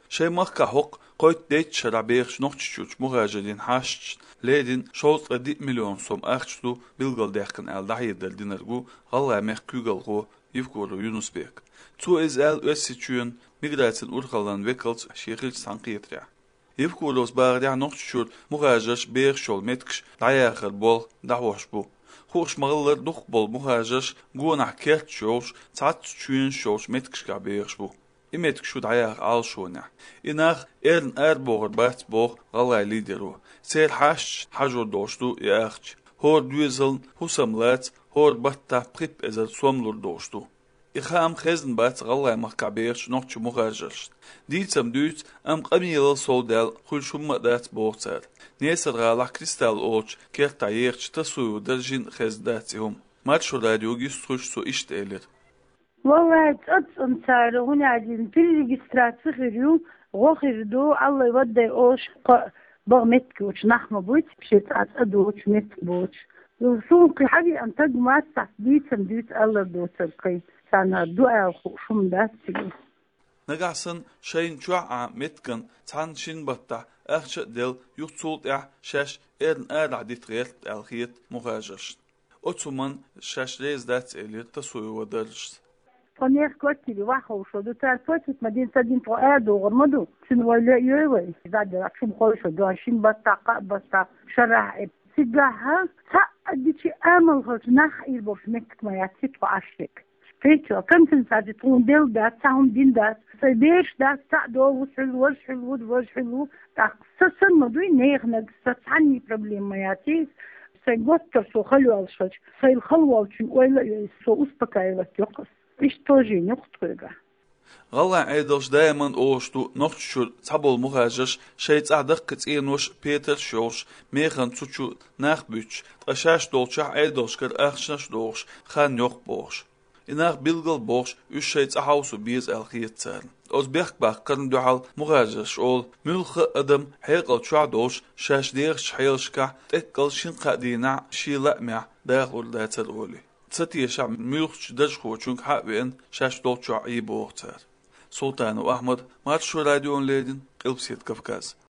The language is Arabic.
شي مخا حق قويت ديت شرع بيخش نوختشوش مغاجرين حاشش ليدين شوز أدي مليون سوم أخشتو بيلغل ديخكن أل دحيد دل دينرغو غلا ميخ كوغلغو يفكورو يونس بيك تو إز أل أسيتشون ميغراتين أورخلان ويكلز شيخيل سانقيتريا يفكولوس باغديع نوختشور مغاجرش بيخشول ميتكش دعياخر بول دعوش بو خوش مغلر دوخ بول مغاجرش غونح كيرت شوش تعت تشوين شوش ميتكش كا بيخش بو إميتك شو دعياخ عال شونع إناخ إرن بوغر بات بوغ غلاي ليدرو سير حاش حجور دوشتو ياخش هور دويزل حسملات هور باتا بريب إزل سوملور دوشتو إخام خزن بات غلاي مخكابيرش نوخش مغاجرش ديتم دوت أم قميل سولدال خل شو مدات بوغتر نيسر غالا كريستال أوش كيرتا ييرش تسويو درجين خزداتهم ماتشو راديو جيستروش سو إشتالر والله تقصن صار هنا عادين في الريجسترات سخريو غوخردو الله يودي اوش بغمتك وش نحمة بوش بشيت أدوش متك بوش وسوق حاجة أن تجمع تحديد سنديت الله دوترقي سانا دعاء شم داتي نجاسن شين شوع متكن تان شين بطة أخش دل يتصول شاش إرن عديت غير الخيط مغاجرش أتمنى شاش ريز دات اللي تسوي ودرجت فنيخ كوتي واحد وشدو تعرفت مدينة سدين فؤاد وغرمدو شنو ولا يوي بعد راكم خوش دو عشرين بطة شرح سجاها سأديتي آمل خلص نخ إيربوش مكت ما يعطيت وعشك فيتو كم تنسى تقول ديل دات ساهم دين دات سيديش دات سعدو وسحلو وسحلو تقصصن مدوي نيخ نقصص عني بروبليم ما يعطيت سيقوتر سو خلو الشج سيالخلو وشن ولا سو أسبكاي وتيقص إيش توجي نقطرقة غلا عيدوش دايما اوشتو نوختشور تابول مغاجرش شيت عدق كتينوش بيتر شوش ميخن تسوچو ناخ بيتش تقشاش دولشا عيدوش كر اخشنش دوش خان يوخ بوش إناخ بيلغل بوش يوش شيت احاوسو بيز الخيط تسارن اوز بيخ باخ كرن دوحال مغاجرش اول ملخ ادم حيقل شوع دوش شاش ديغش حيلشكا تقل شنقا دينع شيلا مع داخل داتر اولي تساتي شعب ميوخش دجخو چونك حق بين شاش دولشو عيبو اختار سلطان وأحمد ماتشو راديو ليدن قلبسيت كفكاز